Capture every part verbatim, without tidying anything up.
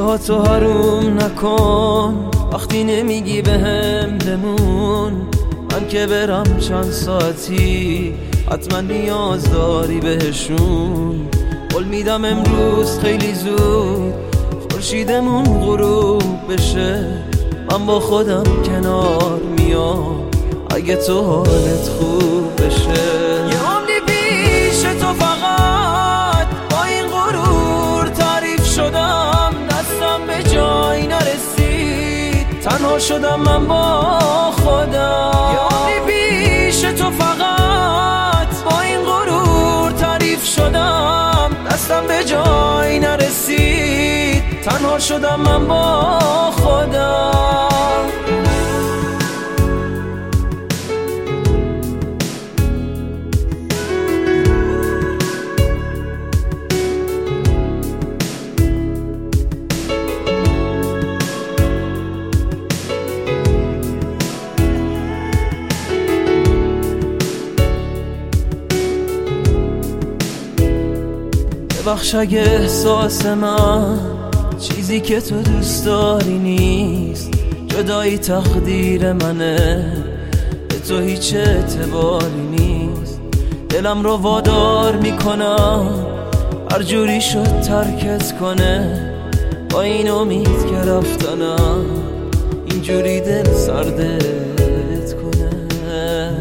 تو حروم نکن، وقتی نمیگی بهم بمون. من که برم چند ساعتی حتما نیاز داری بهشون. قول میدم امروز خیلی زود خورشیدمون غروب بشه، من با خودم کنار میام اگه تو حالت خوب بشه. یه عمری پیش تو فقط با این غرور تعریف شدم، دستم به جای نرسید، تنها شدم من با خودم. یه عمری پیش تو فقط با این غرور تعریف شدم، دستم به جای نرسید، تنها شدم من با خودم. ببخش اگه احساس من چیزی که تو دوست داری نیست، جدایی تقدیر منه، به تو هیچ اعتباری نیست. دلم رو وادار میکنم هر جوری شد ترکت کنه، با این امید که رفتنم اینجوری دل سردت کنه.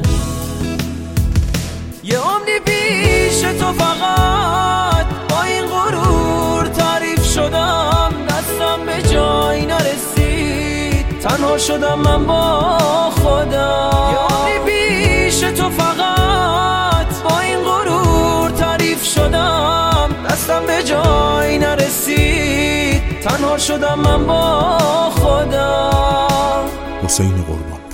یه عمری پیش تو فقط با این غرور تعریف شدم، دستم به جای نرسید، تنها شدم من با خودم. یه عمری پیش تو فقط با این غرور تعریف شدم، دستم به جای نرسید، تنها شدم من با خودم. حسین قربان.